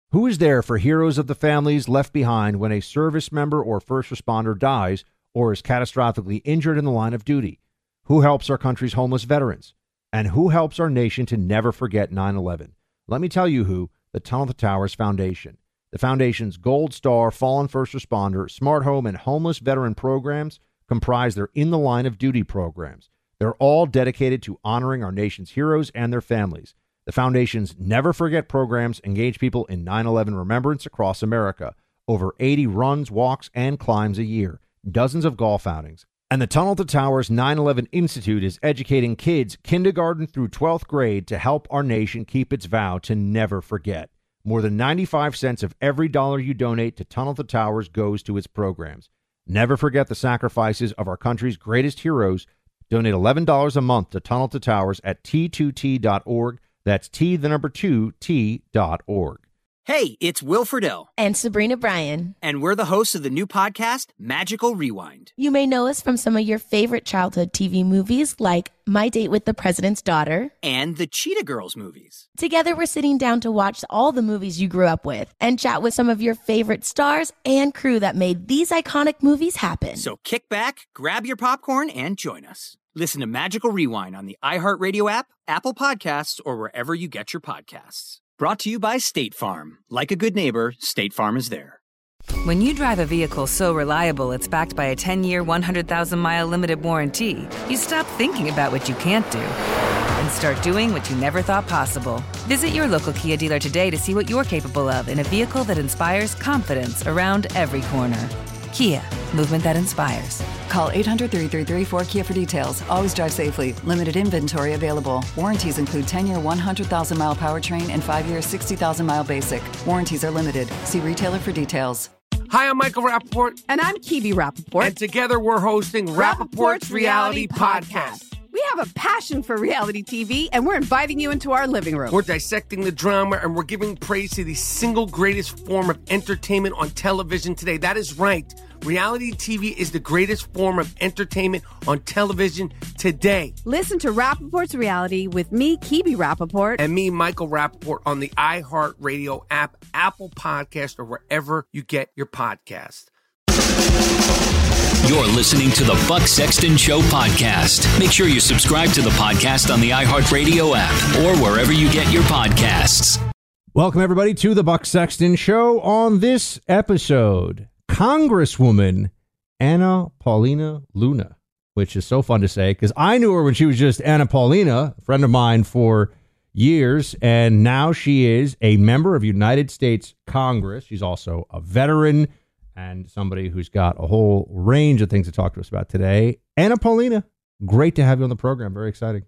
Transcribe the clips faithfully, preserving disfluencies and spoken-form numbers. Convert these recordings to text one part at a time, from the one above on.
Who is there for heroes of the families left behind when a service member or first responder dies or is catastrophically injured in the line of duty? Who helps our country's homeless veterans? And who helps our nation to never forget nine eleven? Let me tell you who, the Tunnel to Towers Foundation. The Foundation's Gold Star Fallen First Responder, Smart Home, and Homeless Veteran programs comprise their In the Line of Duty programs. They're all dedicated to honoring our nation's heroes and their families. The Foundation's Never Forget programs engage people in nine eleven remembrance across America. Over eighty runs, walks, and climbs a year. Dozens of golf outings. And the Tunnel to Towers nine eleven Institute is educating kids kindergarten through twelfth grade to help our nation keep its vow to never forget. More than ninety-five cents of every dollar you donate to Tunnel to Towers goes to its programs. Never forget the sacrifices of our country's greatest heroes. Donate eleven dollars a month to Tunnel to Towers at T two T dot org. That's T, the number two, T dot org. Hey, it's Will Friedle. And Sabrina Bryan. And we're the hosts of the new podcast, Magical Rewind. You may know us from some of your favorite childhood T V movies like My Date with the President's Daughter. And the Cheetah Girls movies. Together, we're sitting down to watch all the movies you grew up with and chat with some of your favorite stars and crew that made these iconic movies happen. So kick back, grab your popcorn, and join us. Listen to Magical Rewind on the iHeartRadio app, Apple Podcasts, or wherever you get your podcasts. Brought to you by State Farm. Like a good neighbor, State Farm is there. When you drive a vehicle so reliable it's backed by a ten-year, one hundred thousand mile limited warranty, you stop thinking about what you can't do and start doing what you never thought possible. Visit your local Kia dealer today to see what you're capable of in a vehicle that inspires confidence around every corner. Kia, movement that inspires. Call eight hundred, three three three, four Kia for details. Always drive safely. Limited inventory available. Warranties include ten-year, one hundred thousand mile powertrain and five-year, sixty thousand mile basic. Warranties are limited. See retailer for details. Hi, I'm Michael Rappaport. And I'm Kibi Rappaport. And together we're hosting Rappaport's Reality Podcast. We have a passion for reality T V, and we're inviting you into our living room. We're dissecting the drama, and we're giving praise to the single greatest form of entertainment on television today. That is right. Reality T V is the greatest form of entertainment on television today. Listen to Rappaport's Reality with me, Kibi Rappaport. And me, Michael Rappaport, on the iHeartRadio app, Apple Podcast, or wherever you get your podcast. You're listening to the Buck Sexton Show podcast. Make sure you subscribe to the podcast on the iHeartRadio app or wherever you get your podcasts. Welcome, everybody, to the Buck Sexton Show. On this episode, Congresswoman Anna Paulina Luna, which is so fun to say because I knew her when she was just Anna Paulina, a friend of mine for years, and now she is a member of United States Congress. She's also a veteran and somebody who's got a whole range of things to talk to us about today. Anna Paulina, great to have you on the program. Very exciting.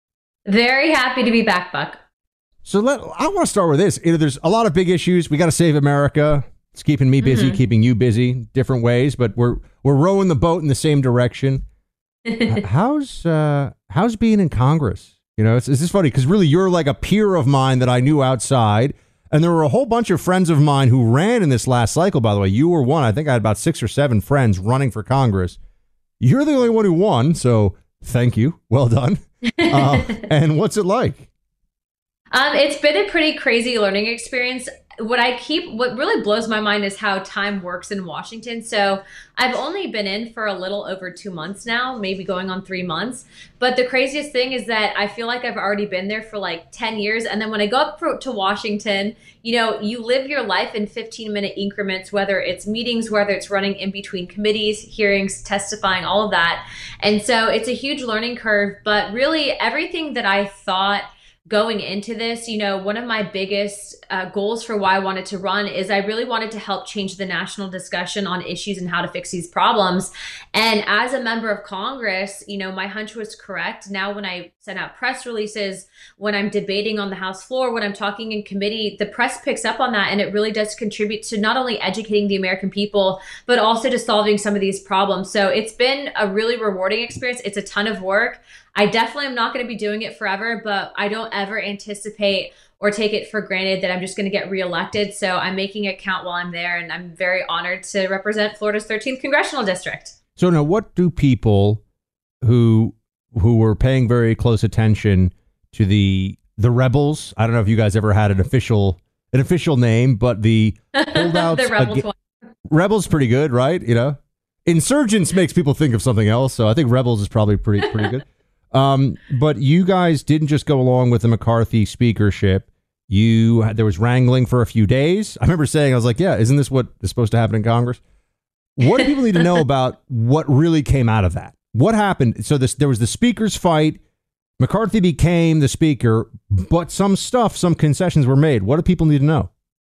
Very happy to be back, Buck. So let, I want to start with this. You know, there's a lot of big issues. We got to save America. It's keeping me busy, mm-hmm. keeping you busy, different ways, but we're we're rowing the boat in the same direction. how's uh, how's being in Congress? You know, it's, it's just funny because really you're like a peer of mine that I knew outside. And there were a whole bunch of friends of mine who ran in this last cycle, by the way. You were one. I think I had about six or seven friends running for Congress. You're the only one who won, so thank you. Well done. Uh, and what's it like? Um, it's been a pretty crazy learning experience. What I keep, what really blows my mind is how time works in Washington. So I've only been in for a little over two months now, maybe going on three months. But the craziest thing is that I feel like I've already been there for like ten years. And then when I go up for, to Washington, you know, you live your life in fifteen minute increments, whether it's meetings, whether it's running in between committees, hearings, testifying, all of that. And so it's a huge learning curve. But really everything that I thought going into this, you know, one of my biggest uh, goals for why I wanted to run is I really wanted to help change the national discussion on issues and how to fix these problems. And as a member of Congress, you know, my hunch was correct. Now, when I send out press releases, when I'm debating on the House floor, when I'm talking in committee, the press picks up on that. And it really does contribute to not only educating the American people, but also to solving some of these problems. So it's been a really rewarding experience. It's a ton of work. I definitely am not going to be doing it forever, but I don't ever anticipate or take it for granted that I'm just going to get reelected. So I'm making it count while I'm there, and I'm very honored to represent Florida's thirteenth congressional district. So now, what do people who who were paying very close attention to the the rebels? I don't know if you guys ever had an official an official name, but the holdouts. the Rebels aga- one. Rebels pretty good, right? You know, Insurgents makes people think of something else, so I think Rebels is probably pretty pretty good. Um, but you guys didn't just go along with the McCarthy speakership. You there was wrangling for a few days. I remember saying, I was like, yeah, isn't this what is supposed to happen in Congress? What do people need to know about what really came out of that? What happened? So this there was the speaker's fight. McCarthy became the speaker, but some stuff, some concessions were made. What do people need to know?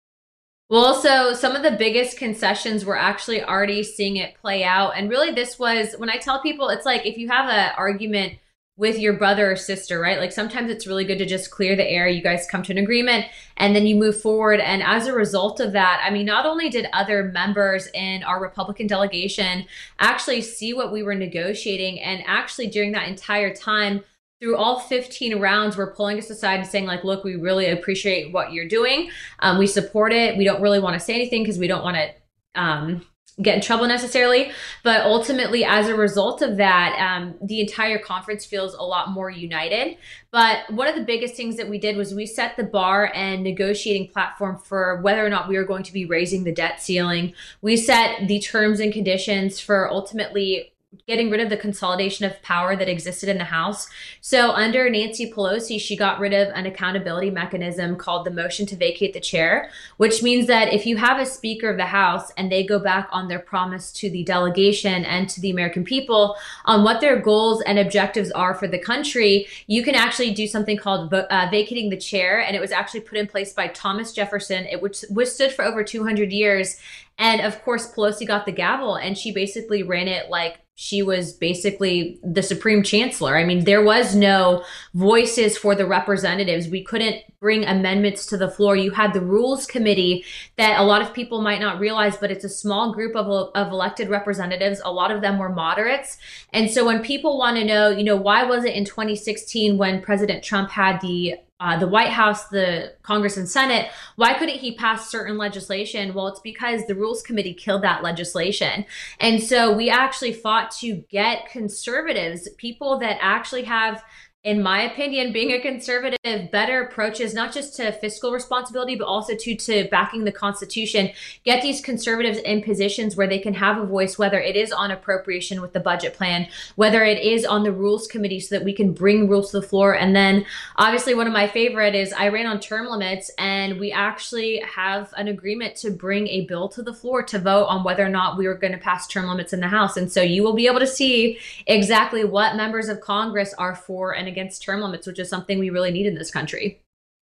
Well, so some of the biggest concessions, we're actually already seeing it play out. And really this was, when I tell people, it's like if you have an argument with your brother or sister, right? Like sometimes it's really good to just clear the air. You guys come to an agreement and then you move forward. And as a result of that, I mean, not only did other members in our Republican delegation actually see what we were negotiating, and actually during that entire time, through all fifteen rounds, we're pulling us aside and saying, like, look, we really appreciate what you're doing. Um, we support it. We don't really want to say anything because we don't want to um, get in trouble necessarily. But ultimately, as a result of that, um, the entire conference feels a lot more united. But one of the biggest things that we did was we set the bar and negotiating platform for whether or not we were going to be raising the debt ceiling. We set the terms and conditions for ultimately getting rid of the consolidation of power that existed in the House. So under Nancy Pelosi, she got rid of an accountability mechanism called the motion to vacate the chair, which means that if you have a Speaker of the House and they go back on their promise to the delegation and to the American people on what their goals and objectives are for the country, you can actually do something called uh, vacating the chair. And it was actually put in place by Thomas Jefferson. It withstood for over two hundred years. And of course, Pelosi got the gavel and she basically ran it like she was basically the Supreme Chancellor. I mean, there was no voices for the representatives. We couldn't bring amendments to the floor. You had the Rules Committee that a lot of people might not realize, but it's a small group of, of elected representatives. A lot of them were moderates. And so when people want to know, you know, why was it in twenty sixteen when President Trump had the Uh, the White House, the Congress and Senate, why couldn't he pass certain legislation? Well, it's because the Rules Committee killed that legislation. And so we actually fought to get conservatives, people that actually have, in my opinion, being a conservative, better approaches, not just to fiscal responsibility, but also to, to backing the Constitution, get these conservatives in positions where they can have a voice, whether it is on appropriation with the budget plan, whether it is on the Rules Committee, so that we can bring rules to the floor. And then obviously one of my favorite is I ran on term limits, and we actually have an agreement to bring a bill to the floor to vote on whether or not we were going to pass term limits in the House. And so you will be able to see exactly what members of Congress are for and against term limits, which is something we really need in this country.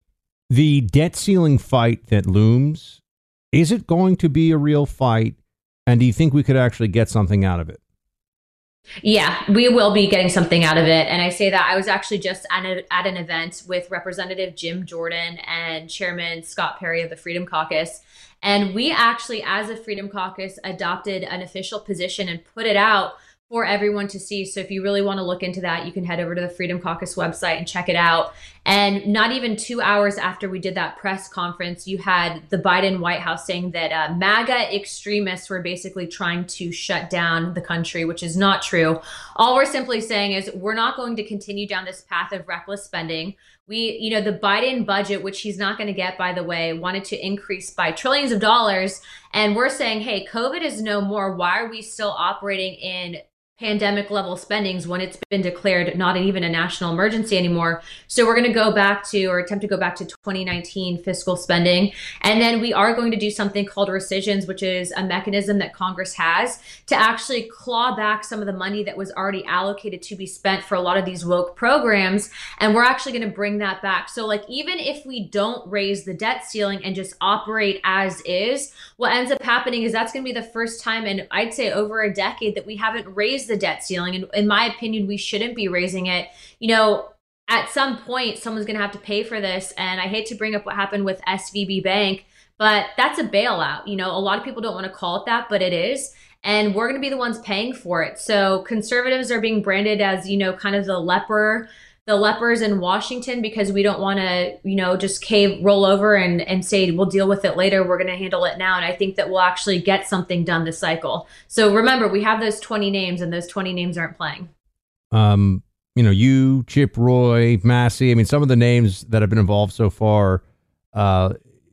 The debt ceiling fight that looms, is it going to be a real fight? And do you think we could actually get something out of it? Yeah, we will be getting something out of it. And I say that I was actually just at, a, at an event with Representative Jim Jordan and Chairman Scott Perry of the Freedom Caucus. And we actually, as a Freedom Caucus, adopted an official position and put it out for everyone to see. So if you really want to look into that, you can head over to the Freedom Caucus website and check it out. And not even two hours after we did that press conference, you had the Biden White House saying that uh, MAGA extremists were basically trying to shut down the country, which is not true. All we're simply saying is we're not going to continue down this path of reckless spending. We, you know, the Biden budget, which he's not going to get, by the way, wanted to increase by trillions of dollars. And we're saying, hey, COVID is no more. Why are we still operating in pandemic level spendings when it's been declared not even a national emergency anymore? So we're going to go back to, or attempt to go back to twenty nineteen fiscal spending. And then we are going to do something called rescissions, which is a mechanism that Congress has to actually claw back some of the money that was already allocated to be spent for a lot of these woke programs. And we're actually going to bring that back. So like, even if we don't raise the debt ceiling and just operate as is, what ends up happening is that's going to be the first time in, I'd say, over a decade that we haven't raised the debt ceiling. And in my opinion, we shouldn't be raising it. You know, at some point, someone's going to have to pay for this. And I hate to bring up what happened with S V B Bank, but that's a bailout. You know, a lot of people don't want to call it that, but it is. And we're going to be the ones paying for it. So conservatives are being branded as, you know, kind of the leper, the lepers in Washington, because we don't want to, you know, just cave, roll over and, and say, we'll deal with it later. We're going to handle it now. And I think that we'll actually get something done this cycle. So remember, we have those twenty names, and those twenty names aren't playing. Um, you know, you, Chip Roy, Massey, I mean, some of the names that have been involved so far, uh,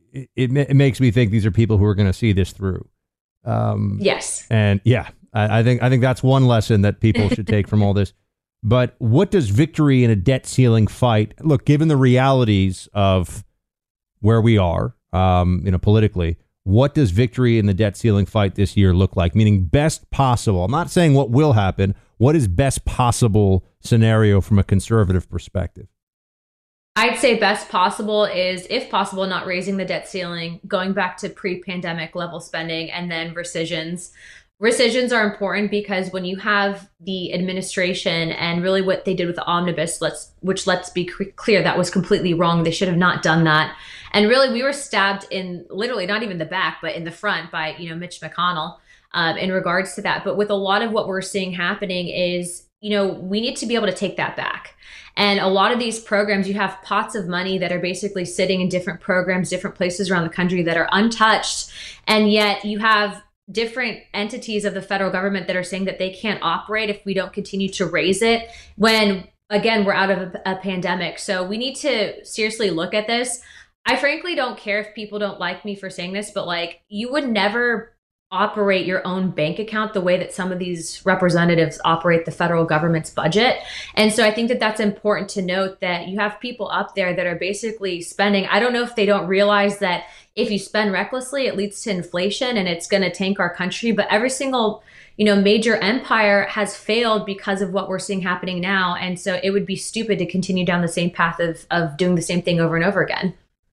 it, it, it makes me think these are people who are going to see this through. Um, yes. And yeah, I, I think I think that's one lesson that people should take from all this. But what does victory in a debt ceiling fight look? Given the realities of where we are, um, you know, politically, what does victory in the debt ceiling fight this year look like? Meaning best possible. I'm not saying what will happen. What is best possible scenario from a conservative perspective? I'd say best possible is, if possible, not raising the debt ceiling, going back to pre-pandemic level spending, and then rescissions. Rescissions are important because when you have the administration and really what they did with the omnibus, let's which let's be clear, that was completely wrong. They should have not done that. And really, we were stabbed in literally not even the back, but in the front by, you know, Mitch McConnell um, in regards to that. But with a lot of what we're seeing happening is, you know, we need to be able to take that back. And a lot of these programs, you have pots of money that are basically sitting in different programs, different places around the country that are untouched. And yet you have different entities of the federal government that are saying that they can't operate if we don't continue to raise it when, again, we're out of a, a pandemic. So we need to seriously look at this. I frankly don't care if people don't like me for saying this, but like, you would never operate your own bank account the way that some of these representatives operate the federal government's budget. And so I think that that's important to note, that you have people up there that are basically spending. I don't know if they don't realize that if you spend recklessly, it leads to inflation and it's going to tank our country. But every single, you know, major empire has failed because of what we're seeing happening now. And so it would be stupid to continue down the same path of, of doing the same thing over and over again.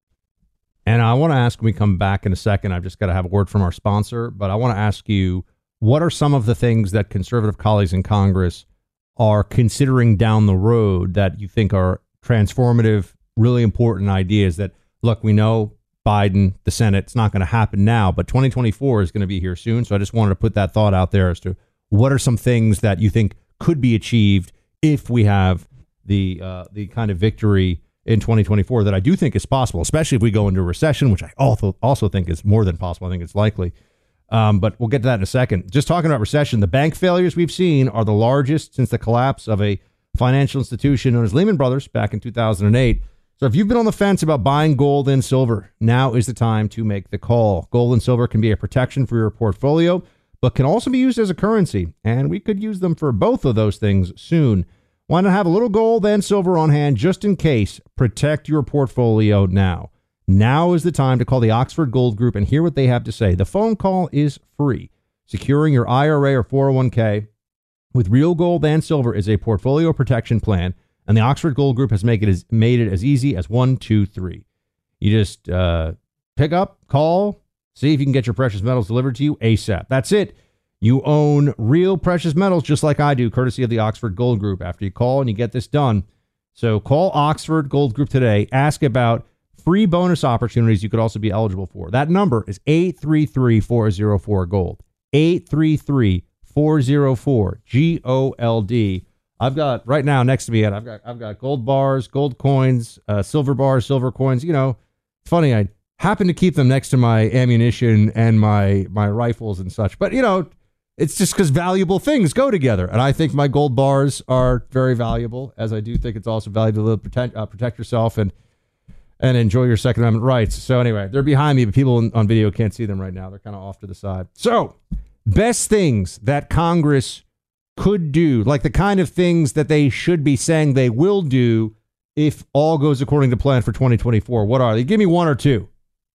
And I want to ask, when we come back in a second, I've just got to have a word from our sponsor, but I want to ask you, what are some of the things that conservative colleagues in Congress are considering down the road that you think are transformative, really important ideas that, look, we know Biden, the Senate, it's not going to happen now, but twenty twenty-four is going to be here soon. So I just wanted to put that thought out there as to what are some things that you think could be achieved if we have the uh, the kind of victory in twenty twenty-four that I do think is possible, especially if we go into a recession, which I also also think is more than possible. I think it's likely. Um, but we'll get to that in a second. Just talking about recession, the bank failures we've seen are the largest since the collapse of a financial institution known as Lehman Brothers back in two thousand eight. So if you've been on the fence about buying gold and silver, now is the time to make the call. Gold and silver can be a protection for your portfolio, but can also be used as a currency. And we could use them for both of those things soon. Why not have a little gold and silver on hand just in case? Protect your portfolio now. Now is the time to call the Oxford Gold Group and hear what they have to say. The phone call is free. Securing your I R A or four oh one k with real gold and silver is a portfolio protection plan, and the Oxford Gold Group has make it as, made it as easy as one, two, three. You just uh, pick up, call, see if you can get your precious metals delivered to you ASAP. That's it. You own real precious metals just like I do, courtesy of the Oxford Gold Group. After you call and you get this done. So call Oxford Gold Group today. Ask about free bonus opportunities you could also be eligible for. That number is eight three three, four oh four, GOLD. eight three three, four oh four, G O L D. I've got right now next to me, I've got I've got gold bars, gold coins, uh, silver bars, silver coins. You know, funny, I happen to keep them next to my ammunition and my my rifles and such. But, you know, it's just because valuable things go together. And I think my gold bars are very valuable, as I do think it's also valuable to protect, uh, protect yourself and and enjoy your Second Amendment rights. So anyway, they're behind me, but people on, on video can't see them right now. They're kind of off to the side. So best things that Congress could do, like the kind of things that they should be saying they will do if all goes according to plan for twenty twenty-four. What are they? Give me one or two.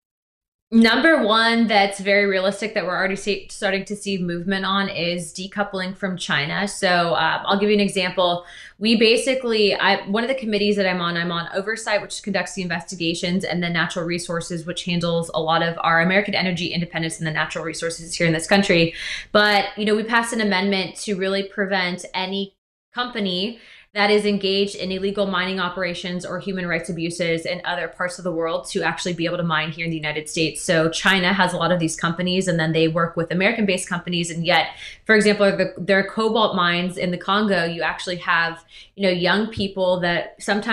Number one that's very realistic that we're already see, starting to see movement on is decoupling from China. So uh, I'll give you an example. We basically, I, one of the committees that I'm on, I'm on oversight, which conducts the investigations, and then natural resources, which handles a lot of our American energy independence and the natural resources here in this country. But, you know, we passed an amendment to really prevent any company that is engaged in illegal mining operations or human rights abuses in other parts of the world to actually be able to mine here in the United States. So China has a lot of these companies, and then they work with American-based companies. And yet, for example, the, their cobalt mines in the Congo, you actually have, you know, young people that sometimes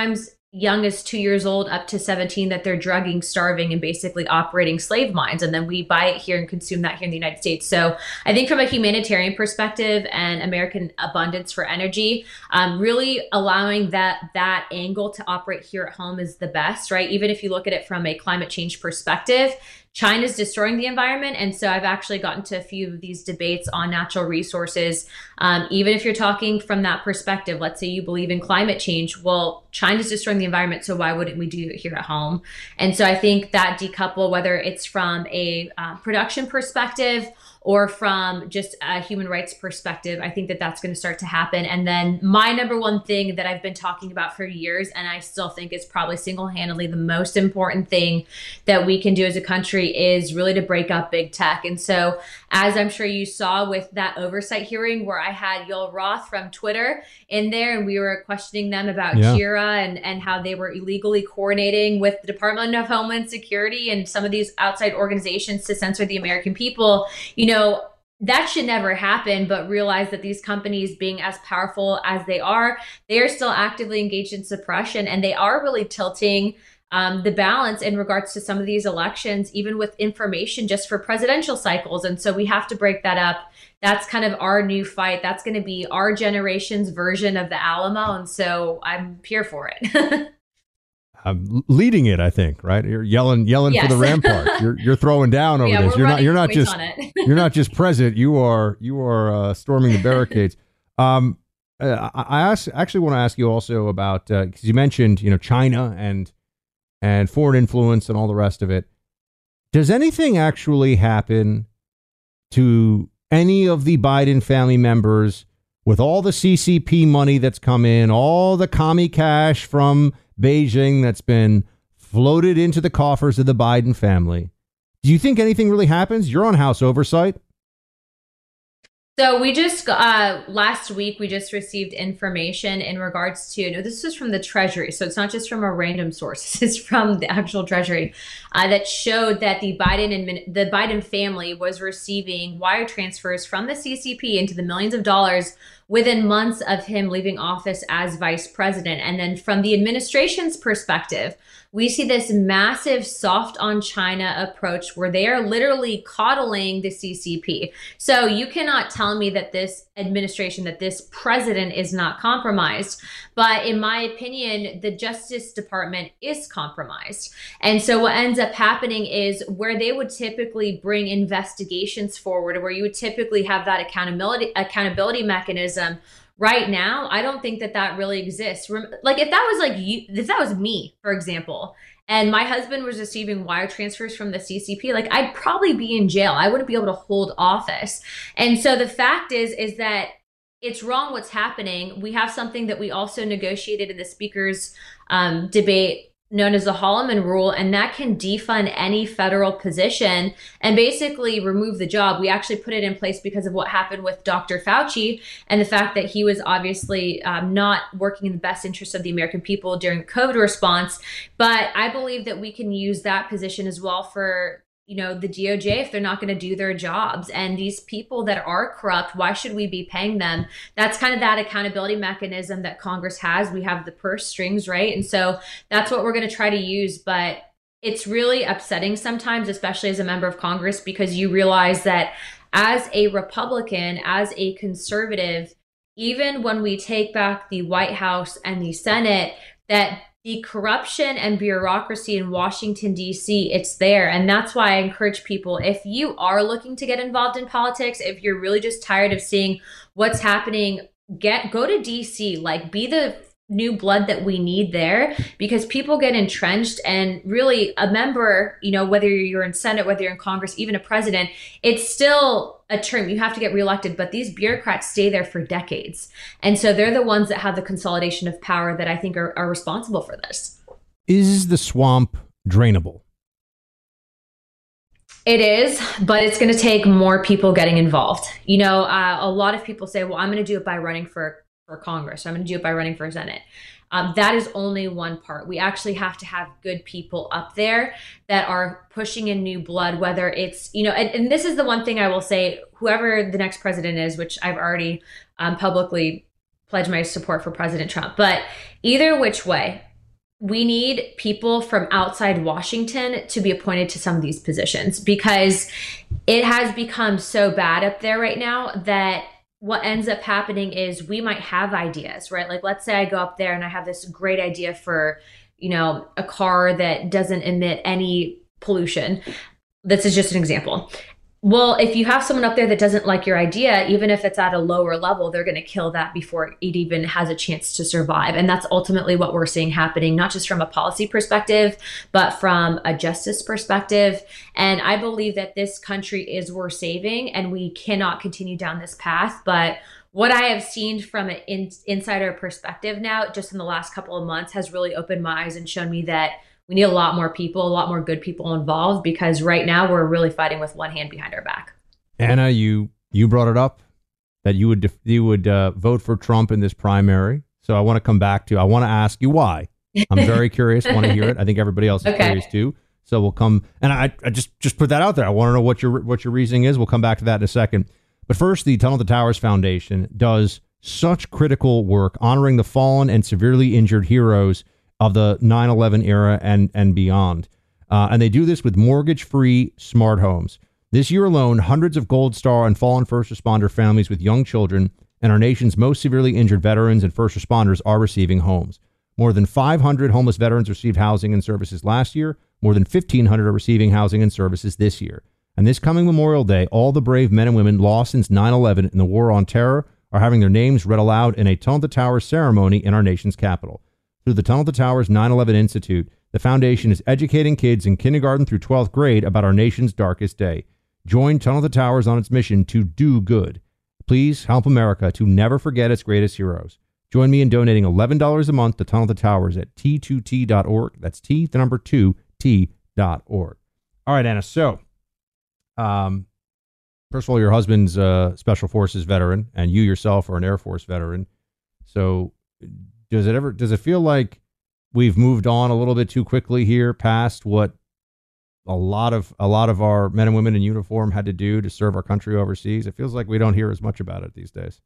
young as two years old up to seventeen that they're drugging, starving, and basically operating slave mines. And then we buy it here and consume that here in the United States. So I think from a humanitarian perspective and American abundance for energy, um, really allowing that that angle to operate here at home is the best, right? Even if you look at it from a climate change perspective, China's destroying the environment. And so I've actually gotten to a few of these debates on natural resources. Um, even if you're talking from that perspective, let's say you believe in climate change, well, China's destroying the environment, so why wouldn't we do it here at home? And so I think that decouple, whether it's from a uh, production perspective or from just a human rights perspective, I think that that's going to start to happen. And then my number one thing that I've been talking about for years, and I still think is probably single-handedly the most important thing that we can do as a country, is really to break up big tech. And so as I'm sure you saw with that oversight hearing where I had Yoel Roth from Twitter in there, and we were questioning them about Yeah. Kira and, and how they were illegally coordinating with the Department of Homeland Security and some of these outside organizations to censor the American people. You know, that should never happen, but realize that these companies, being as powerful as they are, they are still actively engaged in suppression, and they are really tilting um, the balance in regards to some of these elections, even with information just for presidential cycles. And so we have to break that up. That's kind of our new fight. That's going to be our generation's version of the Alamo. And so I'm here for it. I'm leading it, I think, right? You're yelling, yelling Yes. for the rampart. You're you're throwing down over Yeah, this. we're You're not running you're not points just on it. you're not just present. You are you are uh, storming the barricades. Um, uh, I I ask, actually want to ask you also about because you mentioned you know China and and foreign influence and all the rest of it. Does anything actually happen to any of the Biden family members with all the C C P money that's come in, all the commie cash from Beijing that's been floated into the coffers of the Biden family? Do you think anything really happens? You're on House Oversight. So we just, uh, last week, we just received information in regards to, no, this is from the Treasury. So it's not just from a random source. It's from the actual Treasury uh, that showed that the Biden admin, the Biden family was receiving wire transfers from the C C P into the millions of dollars within months of him leaving office as vice president. And then from the administration's perspective, we see this massive soft on China approach where they are literally coddling the C C P. So you cannot tell me that this administration, that this president is not compromised. But in my opinion, the Justice Department is compromised. And so what ends up happening is where they would typically bring investigations forward, where you would typically have that accountability accountability mechanism. Right now, I don't think that that really exists. Like if that was like you, if that was me, for example, and my husband was receiving wire transfers from the C C P, like I'd probably be in jail. I wouldn't be able to hold office. And so the fact is, is that it's wrong what's happening. We have something that we also negotiated in the speaker's um, debate known as the Holloman Rule, and that can defund any federal position and basically remove the job. We actually put it in place because of what happened with Doctor Fauci and the fact that he was obviously um, not working in the best interest of the American people during the COVID response. But I believe that we can use that position as well for, you know, the D O J if they're not going to do their jobs. And these people that are corrupt, why should we be paying them? That's kind of that accountability mechanism that Congress has. We have the purse strings, right? And so that's what we're going to try to use. But it's really upsetting sometimes, especially as a member of Congress, because you realize that as a Republican, as a conservative, even when we take back the White House and the Senate, that the corruption and bureaucracy in Washington, D C, it's there. And that's why I encourage people, if you are looking to get involved in politics, if you're really just tired of seeing what's happening, get go to D C, like be the new blood that we need there, because people get entrenched. And really a member, you know, whether you're in Senate, whether you're in Congress, even a president, it's still a term. You have to get reelected, but these bureaucrats stay there for decades. And so they're the ones that have the consolidation of power that I think are, are responsible for this. Is the swamp drainable? It is, but it's going to take more people getting involved. You know, uh, a lot of people say, well, I'm going to do it by running for for Congress. I'm going to do it by running for Senate. Um, that is only one part. We actually have to have good people up there that are pushing in new blood, whether it's, you know, and, and this is the one thing I will say, whoever the next president is, which I've already um, publicly pledged my support for President Trump, but either which way, we need people from outside Washington to be appointed to some of these positions, because it has become so bad up there right now that what ends up happening is we might have ideas, right? Like, let's say I go up there and I have this great idea for, you know, a car that doesn't emit any pollution. This is just an example. Well, if you have someone up there that doesn't like your idea, even if it's at a lower level, they're going to kill that before it even has a chance to survive. And that's ultimately what we're seeing happening, not just from a policy perspective, but from a justice perspective. And I believe that this country is worth saving, and we cannot continue down this path. But what I have seen from an in- insider perspective now, just in the last couple of months, has really opened my eyes and shown me that we need a lot more people, a lot more good people involved, because right now we're really fighting with one hand behind our back. Anna, you you brought it up that you would def- you would uh, vote for Trump in this primary. So I want to come back to, I want to ask you why. I'm very curious. I want to hear it. I think everybody else is Okay. curious too. So we'll come, and I, I just just put that out there. I want to know what your what your reasoning is. We'll come back to that in a second. But first, the Tunnel to Towers Foundation does such critical work honoring the fallen and severely injured heroes of the nine eleven era and, and beyond. Uh, and they do this with mortgage-free smart homes. This year alone, hundreds of Gold Star and fallen first responder families with young children and our nation's most severely injured veterans and first responders are receiving homes. More than five hundred homeless veterans received housing and services last year. More than fifteen hundred are receiving housing and services this year. And this coming Memorial Day, all the brave men and women lost since nine eleven in the war on terror are having their names read aloud in a Tunnel to Towers ceremony in our nation's capital. Through the Tunnel to Towers nine eleven Institute, the foundation is educating kids in kindergarten through twelfth grade about our nation's darkest day. Join Tunnel to Towers on its mission to do good. Please help America to never forget its greatest heroes. Join me in donating eleven dollars a month to Tunnel to Towers at T two T dot org. That's T, the number two, T dot org. All right, Anna. So, um, first of all, your husband's a Special Forces veteran, and you yourself are an Air Force veteran. So, Does it ever, does it feel like we've moved on a little bit too quickly here past what a lot of, a lot of our men and women in uniform had to do to serve our country overseas? It feels like we don't hear as much about it these days.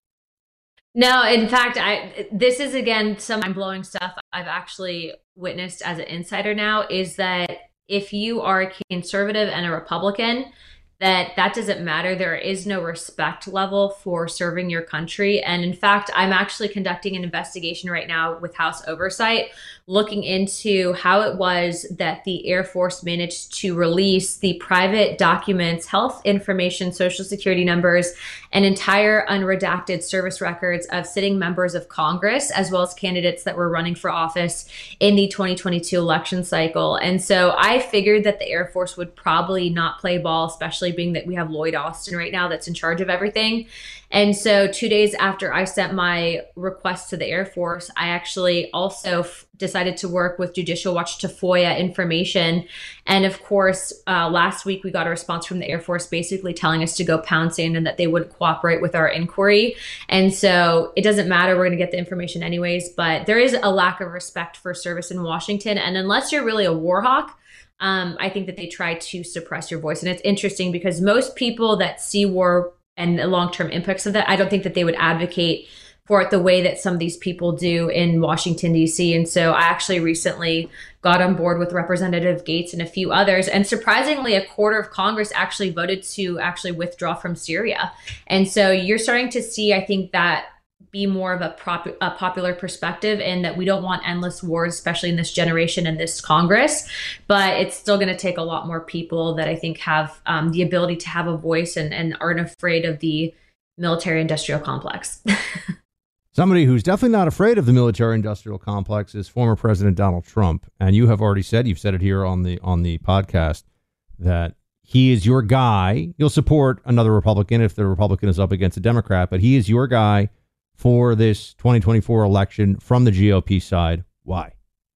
No, in fact, I this is, again, some mind-blowing stuff I've actually witnessed as an insider now, is that if you are a conservative and a Republican, that that doesn't matter. There is no respect level for serving your country. And in fact, I'm actually conducting an investigation right now with House Oversight, looking into how it was that the Air Force managed to release the private documents, health information, social security numbers, and entire unredacted service records of sitting members of Congress, as well as candidates that were running for office in the twenty twenty-two election cycle. And so I figured that the Air Force would probably not play ball, especially being that we have Lloyd Austin right now that's in charge of everything. And so two days after I sent my request to the Air Force, I actually also f- decided to work with Judicial Watch to FOIA information. And of course, uh, last week we got a response from the Air Force basically telling us to go pound sand and that they wouldn't cooperate with our inquiry. And so it doesn't matter, we're going to get the information anyways, but there is a lack of respect for service in Washington. And unless you're really a war hawk, um, I think that they try to suppress your voice. And it's interesting because most people that see war and the long-term impacts of that, I don't think that they would advocate for it the way that some of these people do in Washington, D C. And so I actually recently got on board with Representative Gates and a few others. And surprisingly, a quarter of Congress actually voted to actually withdraw from Syria. And so you're starting to see, I think, that be more of a, prop- a popular perspective, and that we don't want endless wars, especially in this generation and this Congress. But it's still going to take a lot more people that I think have um, the ability to have a voice and, and aren't afraid of the military-industrial complex. Somebody who's definitely not afraid of the military-industrial complex is former President Donald Trump. And you have already said, you've said it here on the on the podcast, that he is your guy. You'll support another Republican if the Republican is up against a Democrat, but he is your guy for this twenty twenty-four election from the G O P side. Why?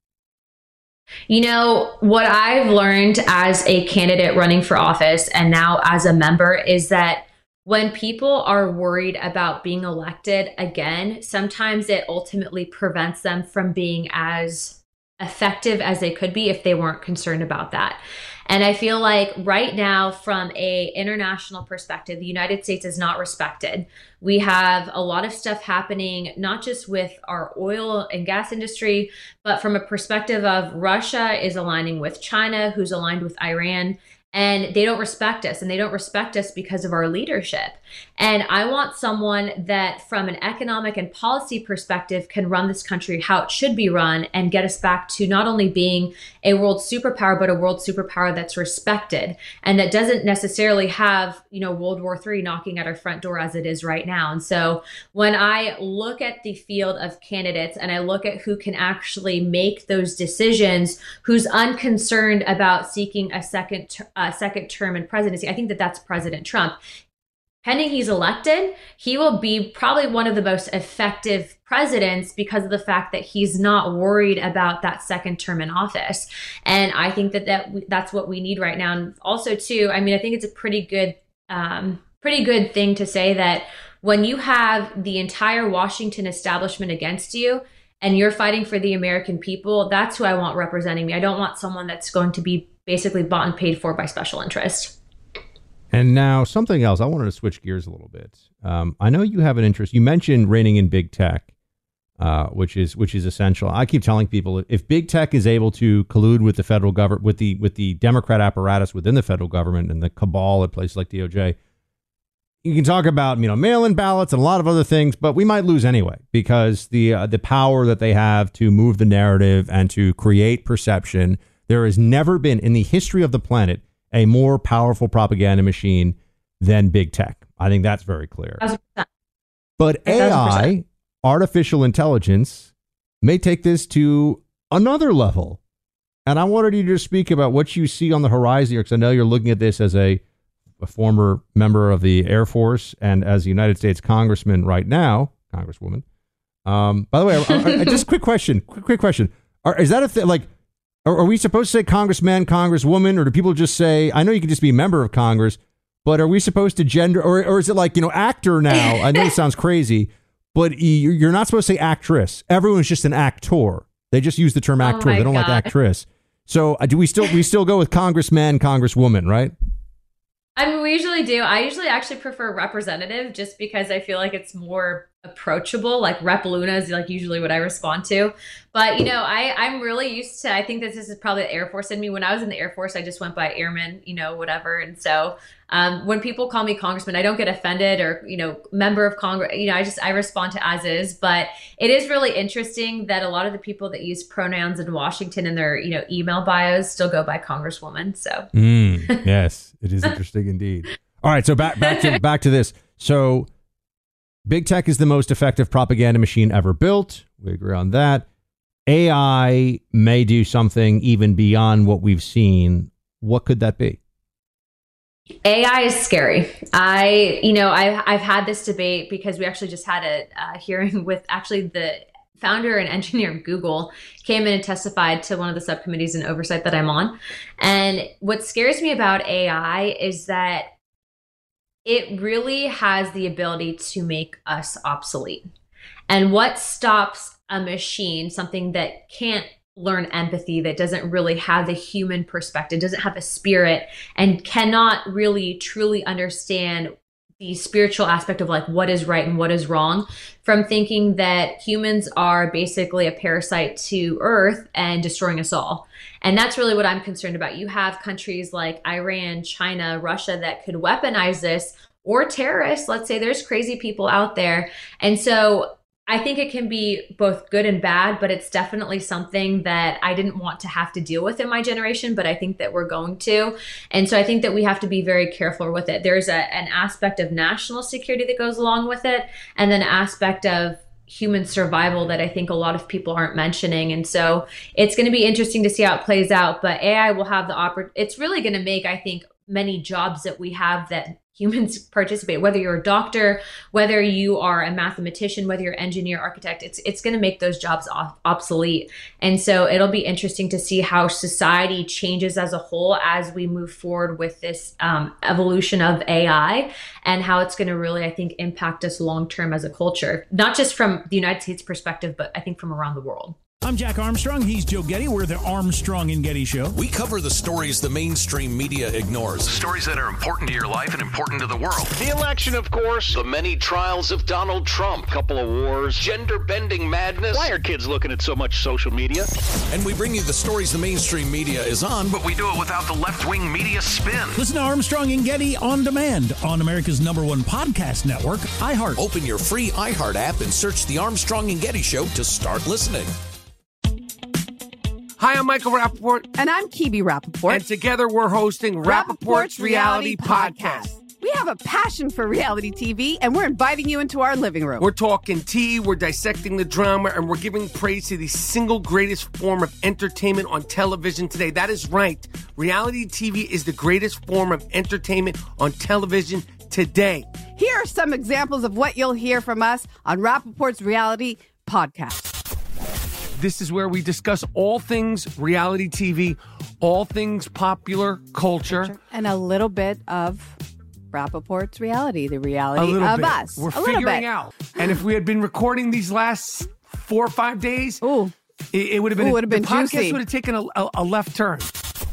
You know, what I've learned as a candidate running for office and now as a member is that when people are worried about being elected again, sometimes it ultimately prevents them from being as effective as they could be if they weren't concerned about that. And I feel like right now, from a international perspective, the United States is not respected. We have a lot of stuff happening, not just with our oil and gas industry, but from a perspective of Russia is aligning with China, who's aligned with Iran. And they don't respect us, and they don't respect us because of our leadership. And I want someone that from an economic and policy perspective can run this country how it should be run and get us back to not only being a world superpower, but a world superpower that's respected and that doesn't necessarily have, you know, World War Three knocking at our front door as it is right now. And so when I look at the field of candidates and I look at who can actually make those decisions, who's unconcerned about seeking a second ter- a second term in presidency, I think that that's President Trump. Pending he's elected, he will be probably one of the most effective presidents because of the fact that he's not worried about that second term in office. And I think that, that that's what we need right now. And also, too, I mean, I think it's a pretty good, um, pretty good thing to say that when you have the entire Washington establishment against you and you're fighting for the American people, that's who I want representing me. I don't want someone that's going to be basically bought and paid for by special interest. And now something else. I wanted to switch gears a little bit. Um, I know you have an interest. You mentioned reining in big tech, uh, which is which is essential. I keep telling people if big tech is able to collude with the federal government, with the with the Democrat apparatus within the federal government and the cabal at places like D O J, you can talk about, you know, mail-in ballots and a lot of other things, but we might lose anyway because the uh, the power that they have to move the narrative and to create perception. There has never been in the history of the planet a more powerful propaganda machine than big tech. I think that's very clear. one thousand percent. But A I, artificial intelligence, may take this to another level. And I wanted you to speak about what you see on the horizon here, because I know you're looking at this as a, a former member of the Air Force and as a United States congressman right now, congresswoman. Um, by the way, I, I, just quick question, quick, quick question. Are, is that a thing, like, Are, are we supposed to say congressman, congresswoman, or do people just say, I know you can just be a member of Congress, but are we supposed to gender, or, or is it like, you know, actor now? I know it sounds crazy, but you're not supposed to say actress. Everyone's just an actor. They just use the term actor. Oh they don't God. like actress. So uh, do we still, we still go with congressman, congresswoman, right? I mean, we usually do. I usually actually prefer representative just because I feel like it's more approachable. Like Rep Luna is like usually what I respond to. But, you know, I, I'm really used to, I think that this is probably the Air Force in me. When I was in the Air Force, I just went by airman, you know, whatever. And so um, when people call me congressman, I don't get offended or, you know, member of Congress, you know, I just, I respond to as is. But it is really interesting that a lot of the people that use pronouns in Washington in their, you know, email bios still go by congresswoman. So mm, yes, it is interesting indeed. All right. So back, back to, back to this. So big tech is the most effective propaganda machine ever built. We agree on that. A I may do something even beyond what we've seen. What could that be? A I is scary. I, you know, I've, I've had this debate because we actually just had a, a hearing with actually the founder and engineer of Google came in and testified to one of the subcommittees and oversight that I'm on. And what scares me about A I is that it really has the ability to make us obsolete. And what stops a machine, something that can't learn empathy, that doesn't really have the human perspective, doesn't have a spirit, and cannot really truly understand the spiritual aspect of like what is right and what is wrong, from thinking that humans are basically a parasite to Earth and destroying us all. And that's really what I'm concerned about. You have countries like Iran, China, Russia that could weaponize this, or terrorists. Let's say there's crazy people out there. And so I think it can be both good and bad, but it's definitely something that I didn't want to have to deal with in my generation, but I think that we're going to. And so I think that we have to be very careful with it. There's a, an aspect of national security that goes along with it, and then an aspect of human survival that I think a lot of people aren't mentioning. And so it's going to be interesting to see how it plays out, but A I will have the oppor- it's really going to make, I think, many jobs that we have that humans participate, whether you're a doctor, whether you are a mathematician, whether you're an engineer, architect, it's it's going to make those jobs off, obsolete. And so it'll be interesting to see how society changes as a whole as we move forward with this um, evolution of A I, and how it's going to really, I think, impact us long term as a culture, not just from the United States perspective, but I think from around the world. I'm Jack Armstrong. He's Joe Getty. We're the Armstrong and Getty Show. We cover the stories the mainstream media ignores. Stories that are important to your life and important to the world. The election, of course. The many trials of Donald Trump. Couple of wars. Gender-bending madness. Why are kids looking at so much social media? And we bring you the stories the mainstream media is on, but we do it without the left-wing media spin. Listen to Armstrong and Getty on demand on America's number one podcast network, iHeart. Open your free iHeart app and search the Armstrong and Getty Show to start listening. Hi, I'm Michael Rappaport. And I'm Kibi Rappaport. And together we're hosting Rappaport's, Rappaport's Reality, Reality Podcast. Podcast. We have a passion for reality T V, and we're inviting you into our living room. We're talking tea, we're dissecting the drama, and we're giving praise to the single greatest form of entertainment on television today. That is right. Reality T V is the greatest form of entertainment on television today. Here are some examples of what you'll hear from us on Rappaport's Reality Podcast. This is where we discuss all things reality T V, all things popular culture. And a little bit of Rappaport's reality, the reality of bit. us. We're a figuring out. And if we had been recording these last four or five days, Ooh. it, it would have been, Ooh, a, would have been the podcast juicy. would have taken a, a, a left turn.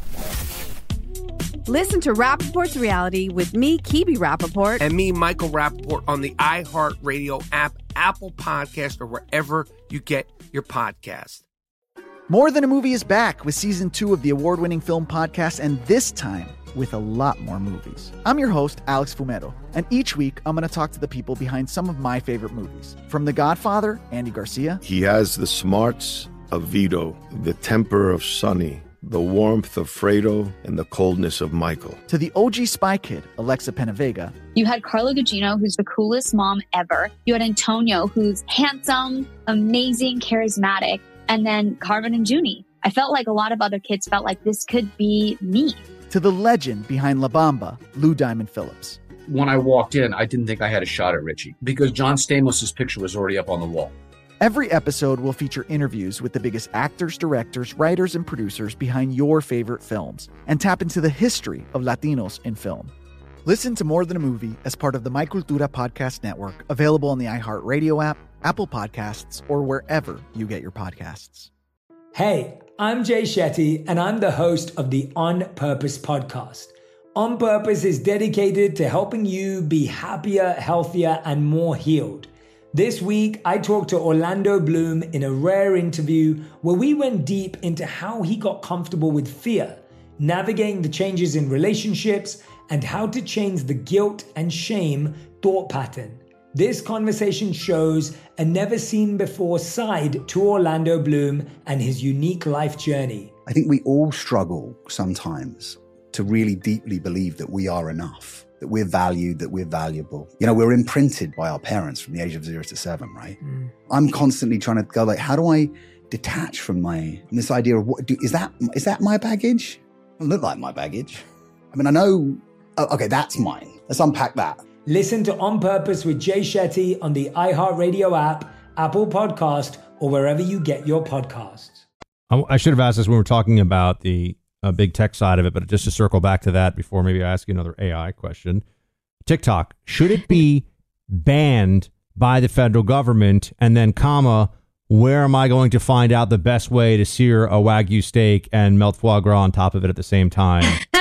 Listen to Rappaport's Reality with me, Kibi Rappaport. And me, Michael Rappaport, on the iHeartRadio app, Apple Podcast, or wherever you get your podcast. More Than a Movie is back with season two of the award-winning film podcast, and this time with a lot more movies. I'm your host, Alex Fumero, and each week I'm going to talk to the people behind some of my favorite movies. From The Godfather, Andy Garcia. He has the smarts of Vito, the temper of Sonny, the warmth of Fredo, and the coldness of Michael. To the O G Spy Kid, Alexa Penavega. You had Carla Gugino, who's the coolest mom ever. You had Antonio, who's handsome, amazing, charismatic. And then Carmen and Junie. I felt like a lot of other kids felt like this could be me. To the legend behind La Bamba, Lou Diamond Phillips. When I walked in, I didn't think I had a shot at Richie because John Stamos' picture was already up on the wall. Every episode will feature interviews with the biggest actors, directors, writers, and producers behind your favorite films and tap into the history of Latinos in film. Listen to More Than a Movie as part of the My Cultura Podcast Network, available on the iHeartRadio app, Apple Podcasts, or wherever you get your podcasts. Hey, I'm Jay Shetty, and I'm the host of the On Purpose podcast. On Purpose is dedicated to helping you be happier, healthier, and more healed. This week, I talked to Orlando Bloom in a rare interview where we went deep into how he got comfortable with fear, navigating the changes in relationships, and how to change the guilt and shame thought pattern. This conversation shows a never-seen-before side to Orlando Bloom and his unique life journey. I think we all struggle sometimes to really deeply believe that we are enough, that we're valued, that we're valuable. You know, we're imprinted by our parents from the age of zero to seven, right? Mm. I'm constantly trying to go like, how do I detach from my, from this idea of what, do, is that, is that my baggage? It doesn't look like my baggage. I mean, I know, oh, okay, that's mine. Let's unpack that. Listen to On Purpose with Jay Shetty on the iHeartRadio app, Apple Podcast, or wherever you get your podcasts. I, I should have asked this when we were talking about the uh, big tech side of it, but just to circle back to that before maybe I ask you another A I question. TikTok, should it be banned by the federal government? And then, comma, where am I going to find out the best way to sear a Wagyu steak and melt foie gras on top of it at the same time?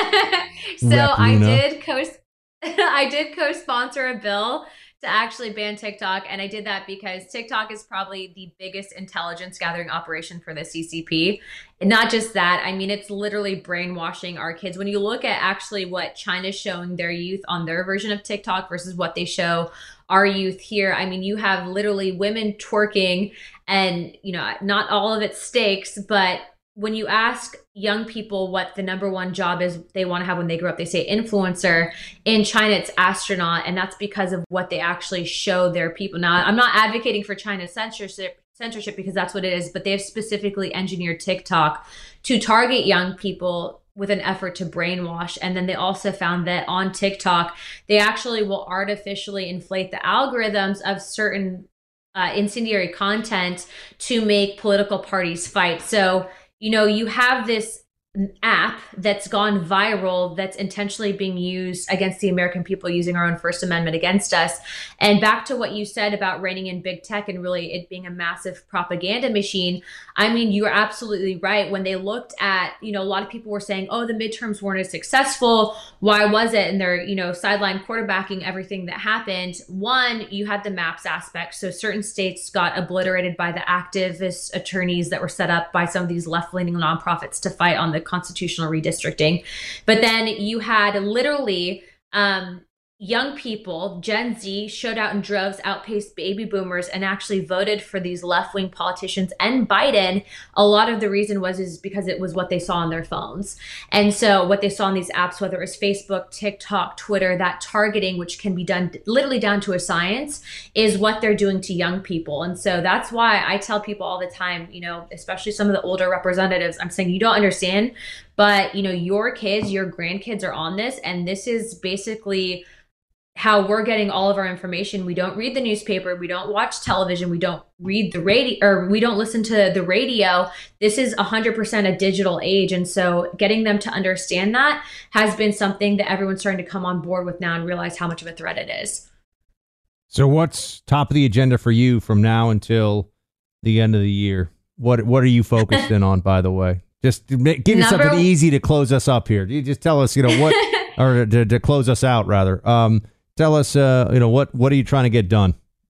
So I did co I did co-sponsor a bill to actually ban TikTok, and I did that because TikTok is probably the biggest intelligence gathering operation for the C C P. And not just that, I mean, it's literally brainwashing our kids. When you look at actually what China's showing their youth on their version of TikTok versus what they show our youth here, I mean, you have literally women twerking, and, you know, not all of it stakes, but when you ask young people what the number one job is they want to have when they grow up, they say influencer. In China, it's astronaut, and that's because of what they actually show their people. Now, I'm not advocating for China's censorship, censorship because that's what it is, but they've specifically engineered TikTok to target young people with an effort to brainwash. And then they also found that on TikTok, they actually will artificially inflate the algorithms of certain uh, incendiary content to make political parties fight. So, you know, you have this app that's gone viral that's intentionally being used against the American people, using our own First Amendment against us. And back to what you said about reining in big tech and really it being a massive propaganda machine. I mean, you're absolutely right. When they looked at, you know, a lot of people were saying, oh, the midterms weren't as successful. Why was it? And they're, you know, sideline quarterbacking everything that happened. One, you had the maps aspect. So certain states got obliterated by the activist attorneys that were set up by some of these left-leaning nonprofits to fight on the constitutional redistricting. But then you had literally um, young people, Gen Z, showed out in droves, outpaced baby boomers, and actually voted for these left-wing politicians and Biden. A lot of the reason was is because it was what they saw on their phones. And so what they saw on these apps, whether it was Facebook, TikTok, Twitter, that targeting, which can be done literally down to a science, is what they're doing to young people. And so that's why I tell people all the time, you know, especially some of the older representatives, I'm saying, you don't understand, but, you know, your kids, your grandkids are on this, and this is basically how we're getting all of our information. We don't read the newspaper. We don't watch television. We don't read the radio, or we don't listen to the radio. This is one hundred percent a digital age. And so getting them to understand that has been something that everyone's starting to come on board with now and realize how much of a threat it is. So what's top of the agenda for you from now until the end of the year? What What are you focused in on, by the way? Just give me Number- something easy to close us up here. You just tell us, you know, what, or to, to close us out, rather. Um, Tell us, uh, you know, what what are you trying to get done?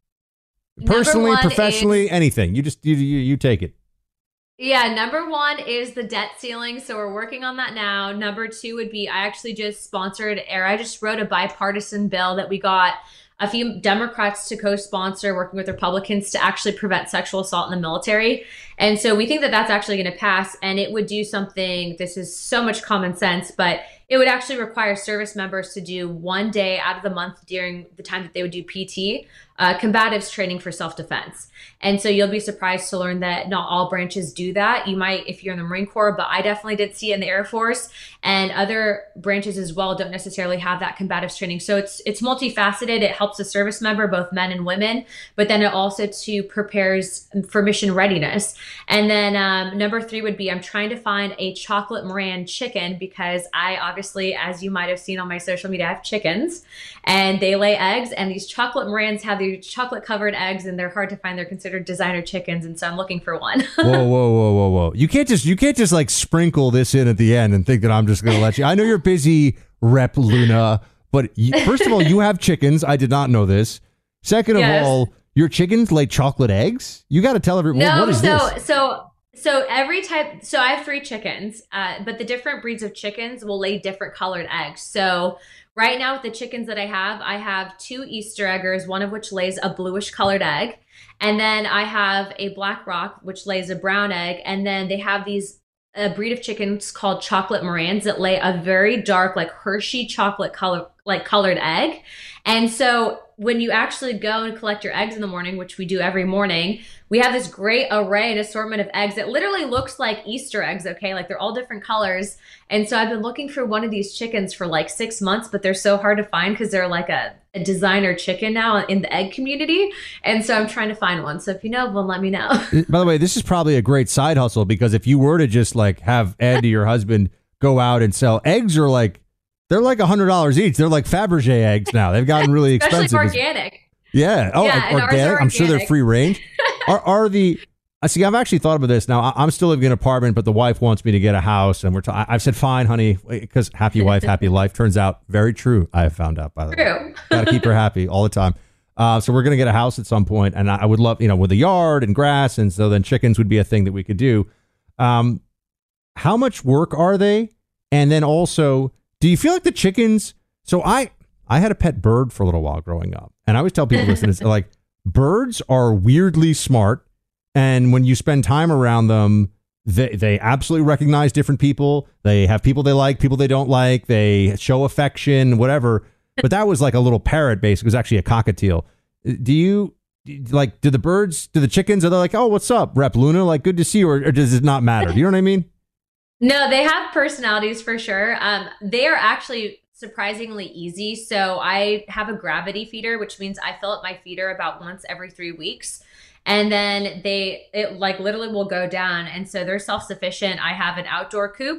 Personally, professionally, is, anything. You just you, you you take it. Yeah, number one is the debt ceiling. So we're working on that now. Number two would be, I actually just sponsored, or I just wrote a bipartisan bill that we got a few Democrats to co-sponsor, working with Republicans to actually prevent sexual assault in the military. And so we think that that's actually going to pass, and it would do something. This is so much common sense, but it would actually require service members to do one day out of the month during the time that they would do P T, uh, combatives training for self-defense. And so you'll be surprised to learn that not all branches do that. You might if you're in the Marine Corps, but I definitely did see it in the Air Force, and other branches as well don't necessarily have that combatives training. So it's it's multifaceted. It helps the service member, both men and women, but then it also to prepares for mission readiness. And then um, number three would be, I'm trying to find a chocolate Moran chicken, because I obviously, as you might have seen on my social media, I have chickens and they lay eggs, and these chocolate Morans have these chocolate covered eggs, and they're hard to find. They're considered designer chickens. And so I'm looking for one. whoa, whoa, whoa, whoa, whoa. You can't just, you can't just like sprinkle this in at the end and think that I'm just going to let you. I know you're busy, Rep Luna, but you, first of all, you have chickens. I did not know this. Second of Yes. all, your chickens lay chocolate eggs? You got to tell everyone, No, what is so this? so so every type. So I have three chickens, uh, but the different breeds of chickens will lay different colored eggs. So right now with the chickens that I have, I have two Easter eggers, one of which lays a bluish colored egg, and then I have a Black Rock which lays a brown egg, and then they have these a breed of chickens called chocolate Morans that lay a very dark, like Hershey chocolate color, like colored egg. And so when you actually go and collect your eggs in the morning, which we do every morning, we have this great array and assortment of eggs that literally looks like Easter eggs, okay? Like they're all different colors. And so I've been looking for one of these chickens for like six months, but they're so hard to find because they're like a, a designer chicken now in the egg community. And so I'm trying to find one. So if you know of one, let me know. By the way, this is probably a great side hustle, because if you were to just like have Ed, your husband, go out and sell eggs, are like, they're like one hundred dollars each. They're like Fabergé eggs now. They've gotten really expensive. Especially organic. Yeah. Oh, Yeah, and ours are organic. I'm sure they're organic. free range. Are are the? I see. I've actually thought about this. Now I- I'm still living in an apartment, but the wife wants me to get a house, and we're. T- I- I've said, fine, honey, because happy wife, happy life. Turns out very true. I have found out, by the way. True. Got to keep her happy all the time. Uh, so we're gonna get a house at some point, and I, I would love, you know, with a yard and grass, and so then chickens would be a thing that we could do. Um, how much work are they? And then also, do you feel like the chickens? So I I had a pet bird for a little while growing up, and I always tell people, listen, it's like birds are weirdly smart, and when you spend time around them, they they absolutely recognize different people. They have people they like, people they don't like. They show affection, whatever. But that was like a little parrot, basically. It was actually a cockatiel. Do you like? Do the birds? Do the chickens? Are they like, oh, what's up, Rep Luna? Like, good to see you, or, or does it not matter? Do you know what I mean? No, they have personalities for sure. Um, they are actually surprisingly easy. So I have a gravity feeder, which means I fill up my feeder about once every three weeks. And then they, it like literally will go down. And so they're self-sufficient. I have an outdoor coop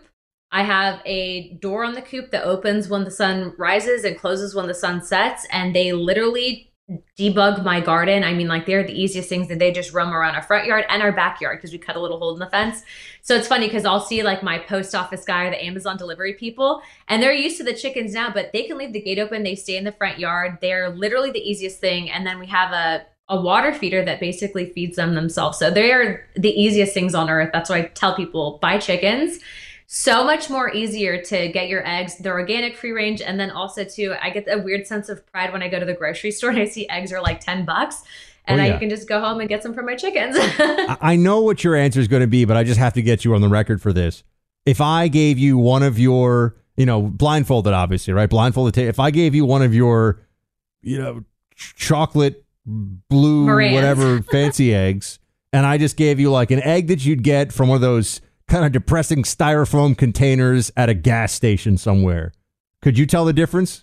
I have a door on the coop that opens when the sun rises and closes when the sun sets. And they literally debug my garden. I mean, like, they're the easiest things that they just roam around our front yard and our backyard because we cut a little hole in the fence. So it's funny because I'll see like my post office guy or the Amazon delivery people, and they're used to the chickens now, but they can leave the gate open. They stay in the front yard. They're literally the easiest thing. And then we have a, a water feeder that basically feeds them themselves. So they are the easiest things on earth. That's why I tell people, buy chickens. So much more easier to get your eggs. They're organic, free range. And then also too, I get a weird sense of pride when I go to the grocery store and I see eggs are like ten bucks. And oh, yeah. I can just go home and get some for my chickens. I know what your answer is going to be, but I just have to get you on the record for this. If I gave you one of your, you know, blindfolded, obviously, right? Blindfolded. If I gave you one of your, you know, ch- chocolate, blue, Moran's. whatever, fancy eggs, and I just gave you like an egg that you'd get from one of those kind of depressing styrofoam containers at a gas station somewhere, could you tell the difference?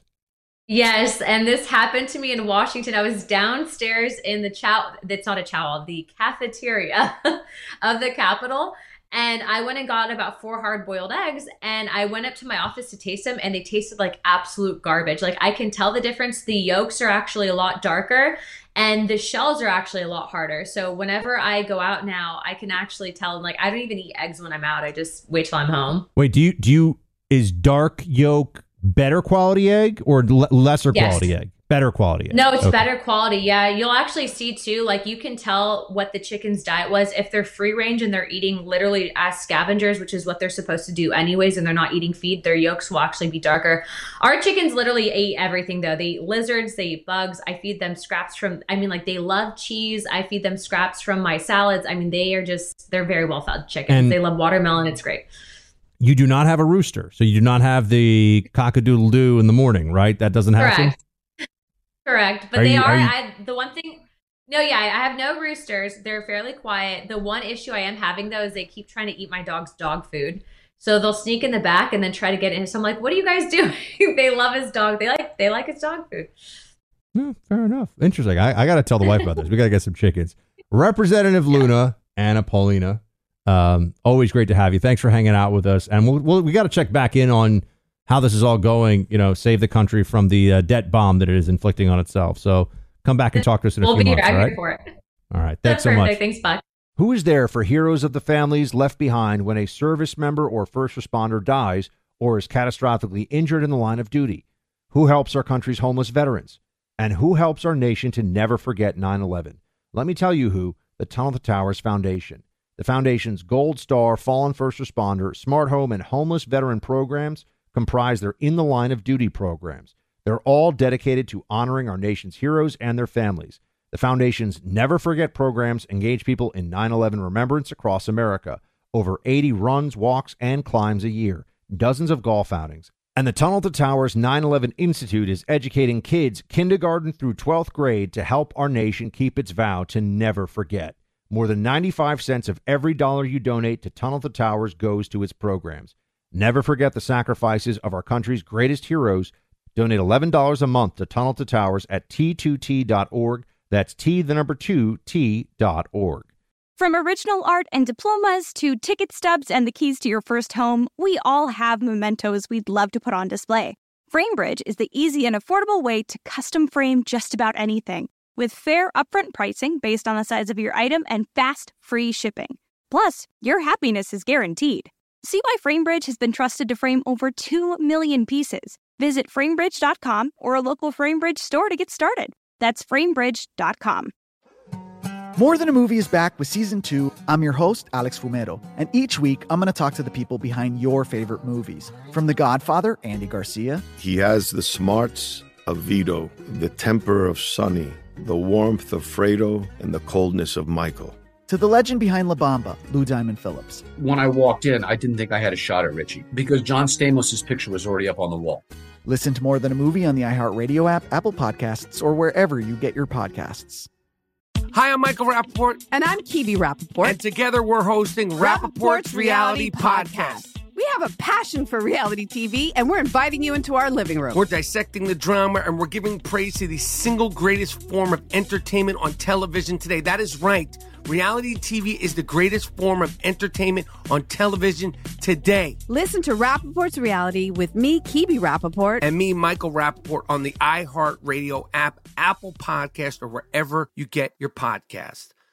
Yes, and this happened to me in Washington. I was downstairs in the chow, that's not a chow, the cafeteria of the Capitol, and I went and got about four hard-boiled eggs, and I went up to my office to taste them, and they tasted like absolute garbage. Like, I can tell the difference. The yolks are actually a lot darker, and the shells are actually a lot harder. So whenever I go out now, I can actually tell, like, I don't even eat eggs when I'm out. I just wait till I'm home. Wait, do you, do you, is dark yolk better quality egg or l- lesser Yes. quality egg? Better quality egg. No, it's Okay. better quality. Yeah, you'll actually see too, like, you can tell what the chicken's diet was. If they're free range and they're eating literally as scavengers, which is what they're supposed to do anyways, and they're not eating feed, their yolks will actually be darker. Our chickens literally eat everything though. They eat lizards, they eat bugs. I feed them scraps from, I mean, like, they love cheese. I feed them scraps from my salads. I mean, they are just, they're very well fed chickens. And- they love watermelon. It's great. You do not have a rooster, so you do not have the cock-a-doodle-doo in the morning, right? That doesn't happen? Correct. Correct. But Are they you- are, are you- I, the one thing, no, yeah, I I have no roosters. They're fairly quiet. The one issue I am having though is they keep trying to eat my dog's dog food. So they'll sneak in the back and then try to get in. So I'm like, what are you guys doing? They love his dog. They like, they like his dog food. Hmm, fair enough. Interesting. I, I got to tell the wife about this. We got to get some chickens. Representative Luna, Anna Paulina, um, always great to have you. Thanks for hanging out with us. And we'll, we'll, we got to check back in on how this is all going, you know, save the country from the uh, debt bomb that it is inflicting on itself. So come back and talk to us in a We'll few be months. here. All I'm right? here for it. All right. That's Thanks so perfect. much. Thanks, Buck. Who is there for heroes of the families left behind when a service member or first responder dies or is catastrophically injured in the line of duty? Who helps our country's homeless veterans? And who helps our nation to never forget nine eleven? Let me tell you who, the Tunnel to Towers Foundation. The Foundation's Gold Star Fallen First Responder, Smart Home, and Homeless Veteran programs comprise their In the Line of Duty programs. They're all dedicated to honoring our nation's heroes and their families. The Foundation's Never Forget programs engage people in nine eleven remembrance across America. Over eighty runs, walks, and climbs a year. Dozens of golf outings. And the Tunnel to Towers nine eleven Institute is educating kids kindergarten through twelfth grade to help our nation keep its vow to never forget. More than ninety-five cents of every dollar you donate to Tunnel to Towers goes to its programs. Never forget the sacrifices of our country's greatest heroes. Donate eleven dollars a month to Tunnel to Towers at T two T dot org. That's T, the number two, T dot org. From original art and diplomas to ticket stubs and the keys to your first home, we all have mementos we'd love to put on display. FrameBridge is the easy and affordable way to custom frame just about anything, with fair upfront pricing based on the size of your item and fast, free shipping. Plus, your happiness is guaranteed. See why FrameBridge has been trusted to frame over two million pieces. Visit framebridge dot com or a local FrameBridge store to get started. That's framebridge dot com. More Than a Movie is back with season two. I'm your host, Alex Fumero, and each week I'm going to talk to the people behind your favorite movies. From The Godfather, Andy Garcia. He has the smarts of Vito, the temper of Sonny, the warmth of Fredo, and the coldness of Michael. To the legend behind La Bamba, Lou Diamond Phillips. When I walked in, I didn't think I had a shot at Richie because John Stamos' picture was already up on the wall. Listen to More Than a Movie on the iHeartRadio app, Apple Podcasts, or wherever you get your podcasts. Hi, I'm Michael Rappaport. And I'm Kibi Rappaport. And together we're hosting Rappaport's Reality Podcast. We have a passion for reality T V, and we're inviting you into our living room. We're dissecting the drama, and we're giving praise to the single greatest form of entertainment on television today. That is right. Reality T V is the greatest form of entertainment on television today. Listen to Rappaport's Reality with me, Kibi Rappaport. And me, Michael Rappaport, on the iHeartRadio app, Apple Podcast, or wherever you get your podcast.